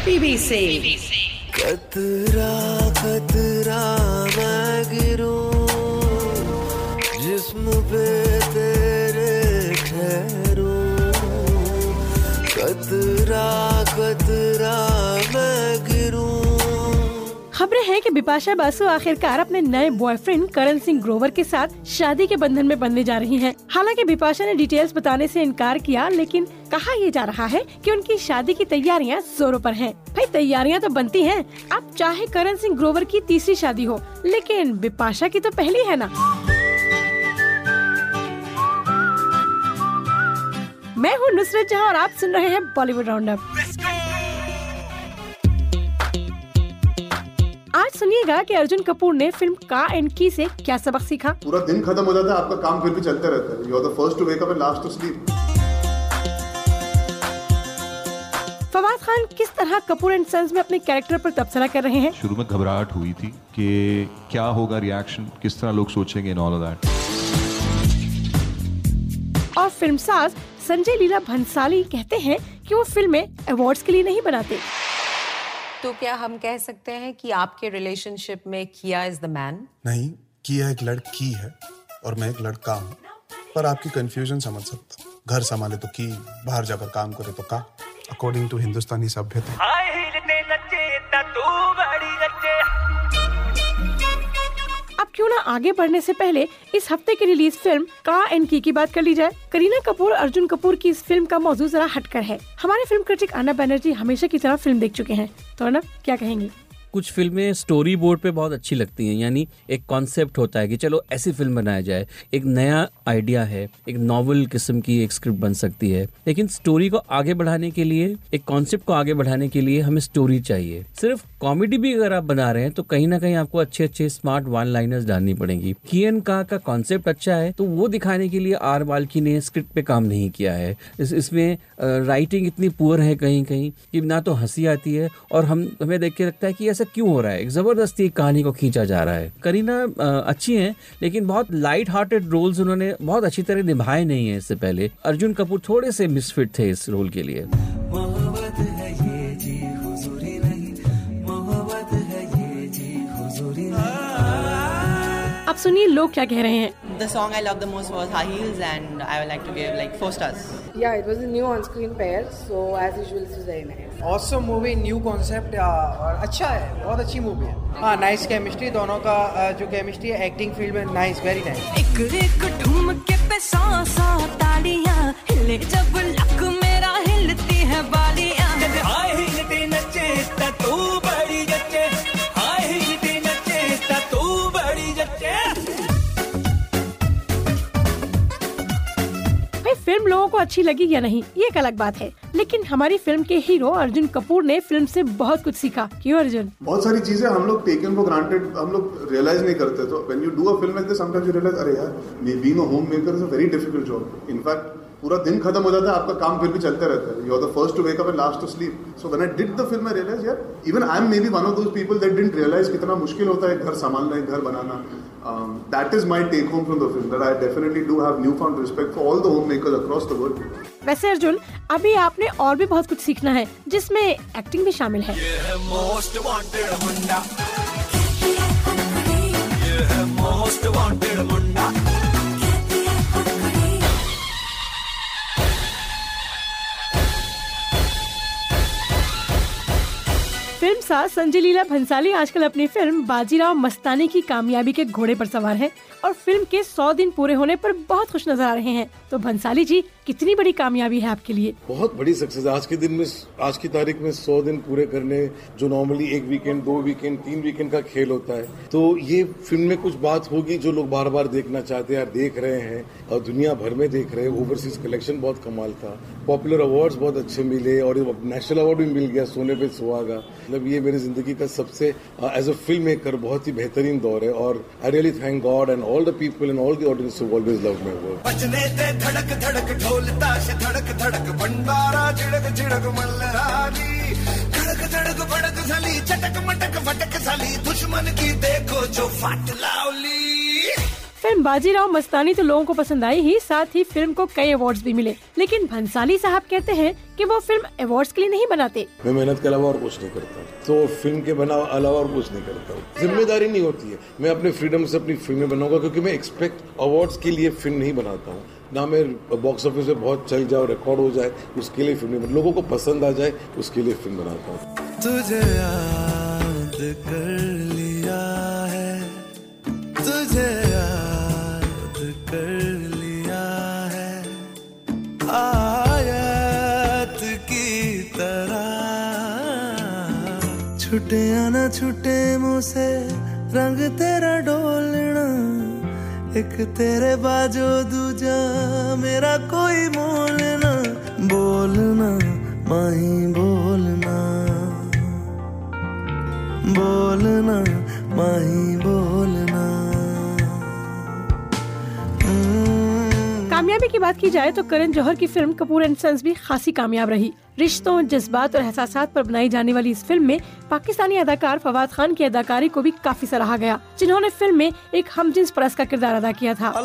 BBC। खतरा खतरा मैं गिरूं जिस्म पे तेरे ठहरूं, खतरा खतरा मैं गिरूं। खबरें हैं कि बिपाशा बासु आखिरकार अपने नए बॉयफ्रेंड करण सिंह ग्रोवर के साथ शादी के बंधन में बंधने जा रही हैं। हालांकि बिपाशा ने डिटेल्स बताने से इनकार किया, लेकिन कहा यह जा रहा है कि उनकी शादी की तैयारियां जोरों पर हैं। भाई तैयारियां तो बनती हैं, अब चाहे करण सिंह ग्रोवर की तीसरी शादी हो, लेकिन बिपाशा की तो पहली है ना। मैं हूँ नुसरत जहां और आप सुन रहे हैं बॉलीवुड राउंडअप। आज सुनिएगा कि अर्जुन कपूर ने फिल्म का एंड की से क्या सबक सीखा। पूरा दिन खत्म हो जाता है, आपका काम फिर भी चलता रहता है। You are the first to wake up and last to sleep. Fawad Khan किस तरह कपूर एंड सन्स में अपने कैरेक्टर पर तबसरा कर रहे हैं। शुरू में घबराहट हुई थी कि क्या होगा रिएक्शन, किस तरह लोग सोचेंगे इन ऑल ऑफ दैट। और फिल्मसाज संजय लीला भंसाली कहते हैं कि वो फिल्में अवार्ड्स के लिए नहीं बनाते। तो क्या हम कह सकते हैं कि आपके रिलेशनशिप में किया इज द मैन? नहीं, किया एक लड़की है और मैं एक लड़का हूँ, पर आपकी कंफ्यूजन समझ सकता हूँ। घर संभाले तो की, बाहर जाकर काम करे तो का, अकॉर्डिंग टू हिंदुस्तानी सभ्यता। अब क्यों ना आगे बढ़ने से पहले इस हफ्ते की रिलीज फिल्म का एंड की बात कर ली जाए। करीना कपूर अर्जुन कपूर की इस फिल्म का मौजूद जरा हटकर है। हमारे फिल्म क्रिटिक अर्नब बनर्जी हमेशा की तरह फिल्म देख चुके हैं, तो अर्नब क्या कहेंगी? कुछ फिल्में स्टोरी बोर्ड पे बहुत अच्छी लगती हैं, यानी एक कॉन्सेप्ट होता है कि चलो ऐसी फिल्म बनाया जाए, एक नया आइडिया है, एक नॉवल किस्म की एक स्क्रिप्ट बन सकती है। लेकिन स्टोरी को आगे बढ़ाने के लिए, एक कॉन्सेप्ट को आगे बढ़ाने के लिए हमें स्टोरी चाहिए। सिर्फ कॉमेडी भी अगर आप बना रहे हैं तो कहीं ना कहीं आपको अच्छे अच्छे स्मार्ट वन लाइनर्स डालनी पड़ेंगी। कियन का कॉन्सेप्ट अच्छा है तो वो दिखाने के लिए आर बाल्की ने स्क्रिप्ट पे काम नहीं किया है। इसमें राइटिंग इतनी पुअर है कहीं कहीं कि ना तो हंसी आती है और हमें देख के लगता है कि ऐसा क्यों हो रहा है, जबरदस्ती कहानी को खींचा जा रहा है। करीना अच्छी हैं, लेकिन बहुत लाइट हार्टेड रोल्स उन्होंने बहुत अच्छी तरह निभाए नहीं है इससे पहले। अर्जुन कपूर थोड़े से मिसफिट थे इस रोल के लिए। अब सुनिए लोग क्या कह रहे हैं। The song I love the most was High Heels, and I would like to give like 4 stars. Yeah, it was a new on-screen pair, so as usual, it was very nice. Awesome movie, new concept, और अच्छा है, बहुत अच्छी movie है। हाँ, nice chemistry, दोनों का जो chemistry है acting field में nice, very nice. एक ठुमके पे 100 तालियां हिले जब लक मेरा हिलती है बालियां। हाय हिलती नचे ता तू बड़ी जचे, हाय हिलती नचे ता तू बड़ी जचे। फिल्म लोगों को अच्छी लगी या नहीं ये एक अलग बात है, लेकिन हमारी फिल्म के हीरो अर्जुन कपूर ने फिल्म से बहुत कुछ सीखा। क्यों अर्जुन? बहुत सारी चीजें हम लोग टेकन फॉर ग्रांटेड, हम लोग रियलाइज नहीं करते। तो when you do a film like this sometimes you realise, अरे यार, being a home maker is a very difficult job. In fact पूरा दिन खत्म हो जाता है, आपका काम फिर भी चलता रहता है। You are the first to wake up and last to sleep. So when I did the film I realise, यार, even I am maybe one of those people that didn't realise कितना मुश्किल होता है घर संभालना, घर बनाना। That is my take home from the film, that I definitely do have newfound respect for all the homemakers across the world. वैसे अर्जुन, अभी आपने और भी बहुत कुछ सीखना है, जिसमें एक्टिंग भी शामिल है। ये है most wanted मुंडा, ये है most wanted मुंडा। फिल्मसाज संजय लीला भंसाली आजकल अपनी फिल्म बाजीराव मस्तानी की कामयाबी के घोड़े पर सवार हैं और फिल्म के 100 दिन पूरे होने पर बहुत खुश नजर आ रहे हैं। तो भंसाली जी, कितनी बड़ी कामयाबी है आपके लिए? बहुत बड़ी सक्सेस। आज के दिन में, आज की तारीख में 100 दिन पूरे करने, जो नॉर्मली 1 वीकेंड, 2 वीकेंड, 3 वीकेंड का खेल होता है, तो ये फिल्म में कुछ बात होगी जो लोग बार बार देखना चाहते हैं, देख रहे हैं और दुनिया भर में देख रहे हैं। ओवरसीज कलेक्शन बहुत कमाल था, पॉपुलर अवार्ड्स बहुत अच्छे मिले और नेशनल अवार्ड भी मिल गया, सोने पे सुहागा। मतलब ये मेरी जिंदगी का सबसे एज अ फिल्म मेकर बहुत ही बेहतरीन दौर है और I really thank God and all the people and all the audience who always love my work. बजने दे धड़क धड़क ढोल ताश धड़क धड़क भंडारा झिड़क झिड़क मल्हारी, धड़क धड़क भड़क साली चटक मटक फटक साली, दुश्मन की देखो जो फाट लावली। फिल्म बाजीराव मस्तानी तो लोगों को पसंद आई ही, साथ ही फिल्म को कई अवार्ड्स भी मिले। लेकिन भंसाली साहब कहते हैं कि वो फिल्म अवार्ड्स के लिए नहीं बनाते। मैं मेहनत के अलावा और कुछ नहीं करता, तो फिल्म के अलावा और कुछ नहीं करता। जिम्मेदारी नहीं होती है, मैं अपने फ्रीडम से अपनी फिल्में बनाऊंगा, क्योंकि मैं एक्सपेक्ट अवार्ड्स के लिए फिल्म नहीं बनाता हूँ। ना मैं बॉक्स ऑफिस में बहुत चल जाए, रिकॉर्ड हो जाए, उसके लिए फिल्म, लोगों को पसंद आ जाए, उसके लिए फिल्म बनाता हूँ। तुझे याद कर लिया है, तुझे याद कर लिया है, आयत की तरह। छूटे या ना छूटे मुँह से रंग तेरा डोलना, एक तेरे बाजो दूजा मेरा कोई मोल ना। बोलना माही बोलना, बोलना माही बोलना। कामयाबी की बात की जाए तो करण जौहर की फिल्म कपूर एंड सन्स भी खासी कामयाब रही। रिश्तों, जज्बात और एहसासात पर बनाई जाने वाली इस फिल्म में पाकिस्तानी अदाकार फवाद खान की अदाकारी को भी काफी सराहा गया, जिन्होंने फिल्म में एक हमजिन्स परस्त का किरदार अदा किया था।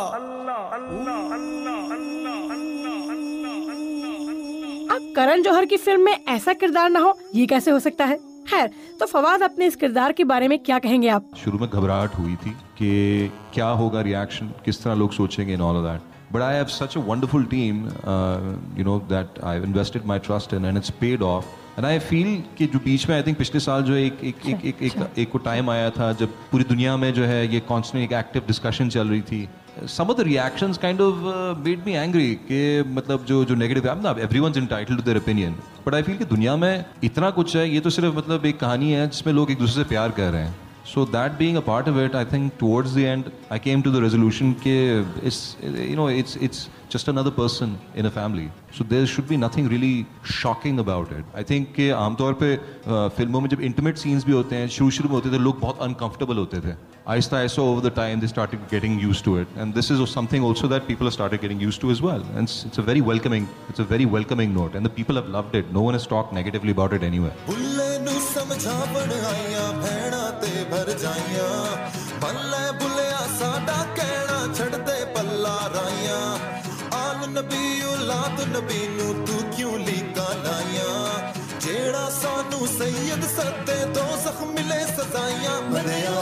अब करण जौहर की फिल्म में ऐसा किरदार न हो, ये कैसे हो सकता है? खैर, तो फवाद अपने इस किरदार के बारे में क्या कहेंगे आप? शुरू में घबराहट हुई थी कि क्या होगा रिएक्शन, किस तरह लोग सोचेंगे, in all of that. But I have such a wonderful team, that I've invested my trust in, and it's paid off. And I feel कि जो बीच में I think पिछले साल जो एक को टाइम आया था जब पूरी दुनिया में जो है ये constant एक active discussion चल रही थी. Some of the reactions kind of made me angry कि मतलब जो negative है, everyone's entitled to their opinion. But I feel कि दुनिया में इतना कुछ है, ये तो सिर्फ मतलब एक कहानी है जिसमें लोग एक दूसरे से प्यार कर रहे हैं. So that being a part of it, I think towards the end, I came to the resolution that it's just another person in a family. So there should be nothing really shocking about it. I think कि आमतौर पे फिल्मों में जब intimate scenes भी होते हैं, शुरू में होते थे, लोग बहुत uncomfortable होते थे. आहिस्ता over the time, they started getting used to it. And this is something also that people have started getting used to as well. And it's a very welcoming note. And the people have loved it. No one has talked negatively about it anywhere. भर जाइया बल्ले बुलिया साडा कहना छड़ दे पल्ला राइया आल नबी औलाद नबी नू तू क्यों लीका लाइया जेड़ा सानू सैयद सदे दो जख्म मिले सजाइया बनिया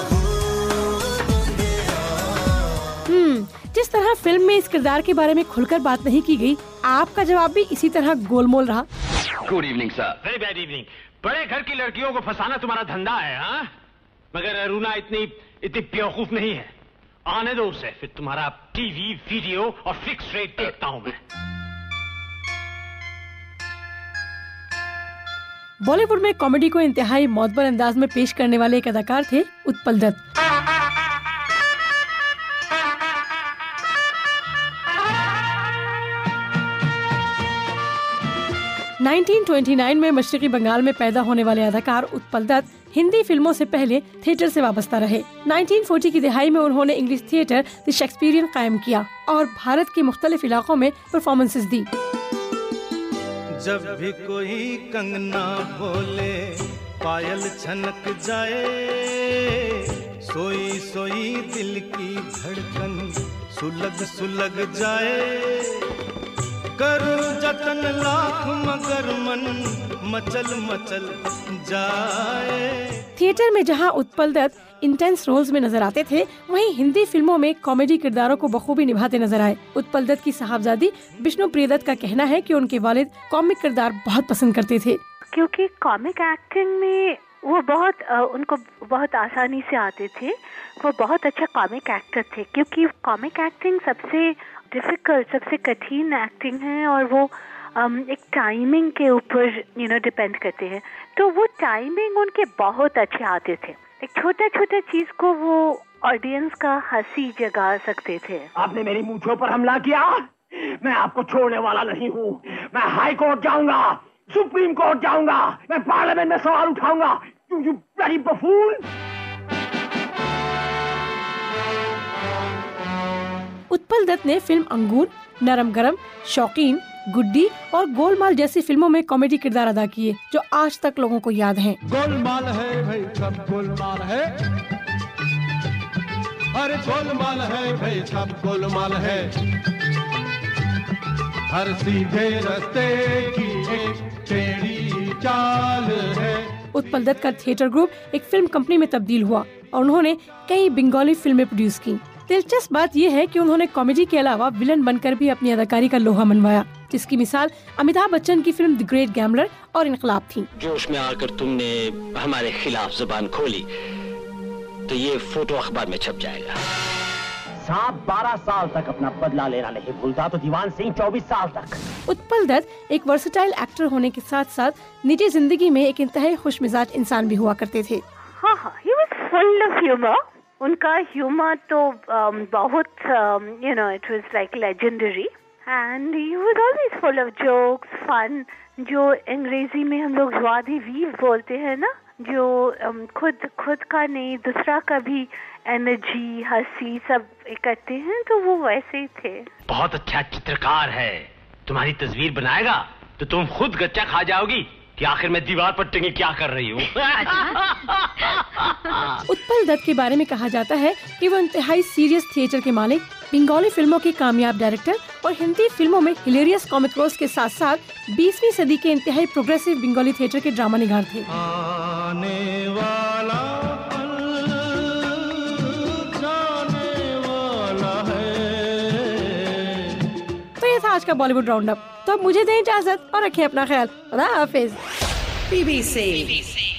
जिस तरह फिल्म में इस किरदार के बारे में खुलकर बात नहीं की गई, आपका जवाब भी इसी तरह गोलमोल रहा। Good evening sir. Very bad evening. बड़े घर की लड़कियों को फंसाना तुम्हारा धंधा है, हाँ? मगर अरुणा इतनी बेवकूफ नहीं है। आने दो उसे, फिर तुम्हारा टीवी, वीडियो और फिक्स रेट देखता हूं मैं। बॉलीवुड में कॉमेडी को इंतहाई मौतबर अंदाज में पेश करने वाले एक अदाकार थे उत्पल दत्त। – 1929 में मशरकी बंगाल में पैदा होने वाले अदाकार उत्पल दत्त हिंदी फिल्मों से पहले थिएटर से वाबस्ता रहे। 1940 की दिहाई में उन्होंने इंग्लिश थिएटर द शेक्सपियरियन कायम किया और भारत के मुख्तलिफ इलाकों में परफॉर्मेंसेस दी। जब भी कोई कंगना बोले पायल छनक जाए, सोई सोई दिल की धड़कन सुलग सुलग जाए, करूं जतन लाख मगर मन मचल मचल जाए। थिएटर में जहां उत्पल दत्त इंटेंस रोल्स में नजर आते थे, वहीं हिंदी फिल्मों में कॉमेडी किरदारों को बखूबी निभाते नजर आए। उत्पल दत्त की साहबजादी विष्णु प्रियदत्त का कहना है कि उनके वालिद कॉमिक किरदार बहुत पसंद करते थे, क्योंकि कॉमिक एक्टिंग में वो उनको बहुत आसानी से आते थे। वो बहुत अच्छा कॉमिक एक्टर थे, क्योंकि कॉमिक एक्टिंग सबसे डिफिकल्ट, सबसे कठिन एक्टिंग है और वो एक टाइमिंग के ऊपर डिपेंड करते हैं। तो वो टाइमिंग उनके बहुत अच्छे आते थे। एक छोटा छोटा चीज को वो ऑडियंस का हंसी जगा सकते थे। आपने मेरी मूंछों पर हमला किया, मैं आपको छोड़ने वाला नहीं हूँ। मैं हाई कोर्ट जाऊंगा, सुप्रीम कोर्ट जाऊंगा, मैं पार्लियामेंट में सवाल उठाऊंगा। You bloody buffoon! Utpal Dutt ने फिल्म अंगूर, नरम गरम, शौकीन, गुड्डी और गोलमाल जैसी फिल्मों में कॉमेडी किरदार अदा किए, जो आज तक लोगों को याद हैं। गोलमाल है भाई, सब गोलमाल है। अरे गोलमाल है भाई सब गोलमाल है, हर सीधे रास्ते की एक टेढ़ी चाल है। उत्पल दत्त का थिएटर ग्रुप एक फिल्म कंपनी में तब्दील हुआ और उन्होंने कई बंगाली फिल्में प्रोड्यूस की। दिलचस्प बात यह है कि उन्होंने कॉमेडी के अलावा विलन बनकर भी अपनी अदाकारी का लोहा मनवाया, जिसकी मिसाल अमिताभ बच्चन की फिल्म द ग्रेट गैम्बलर और इनकलाब थी। जोश में आकर तुमने हमारे खिलाफ जुबान खोली तो ये फोटो अखबार में छप जाएगा। सांप 12 साल तक अपना बदला लेना नहीं भूलता, तो दीवान सिंह 24 साल तक। उत्पल दत्त एक वर्सेटाइल एक्टर होने के साथ साथ निजी जिंदगी में एक इंतहाई खुशमिजाज इंसान भी हुआ करते थे। हाँ, he was full of humor. उनका ह्यूमर तो बहुत it was like legendary and he was always full of jokes, fun, जो अंग्रेजी में हम लोग joie de vivre बोलते हैं ना, जो खुद का नहीं दूसरा का भी एनर्जी हंसी सब इकट्ठे हैं, तो वो वैसे ही थे। बहुत अच्छा चित्रकार है, तुम्हारी तस्वीर बनाएगा तो तुम खुद गच्चा खा जाओगी कि आखिर मैं दीवार पर टंगी क्या कर रही हूँ। उत्पल दत्त के बारे में कहा जाता है कि वो इंतहाई सीरियस थिएटर के मालिक, बंगाली फिल्मों के कामयाब डायरेक्टर और हिंदी फिल्मों में हिलेरियस कॉमिक रोल्स के साथ साथ 20वीं सदी के इंतहाई प्रोग्रेसिव बंगाली थिएटर के ड्रामा निगार थे। आने वाला तो ये था आज का बॉलीवुड राउंड अप। तो अब मुझे दें इजाजत और रखें अपना ख्याल। खुदा हाफिज। BBC